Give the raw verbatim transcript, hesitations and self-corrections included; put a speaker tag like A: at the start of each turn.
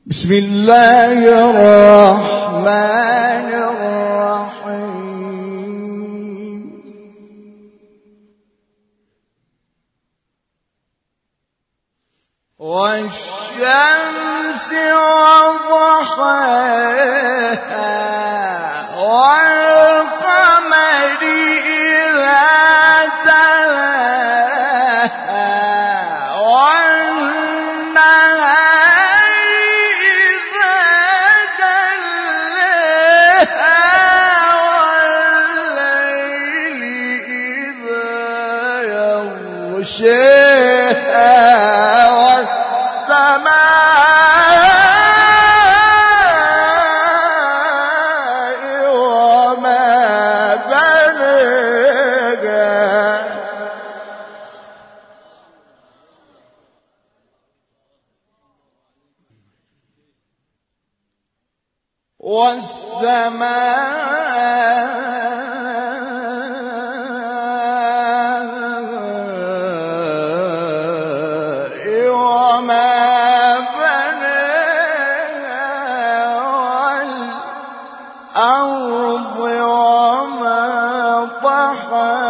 A: بسم الله الرحمن الرحيم. والشمس وضحاها والقمر إذا تلاها والنهار إذا جلاها والليل إذا يغشاها والسماء وما بناها والسماء وما والأرض وما طحاها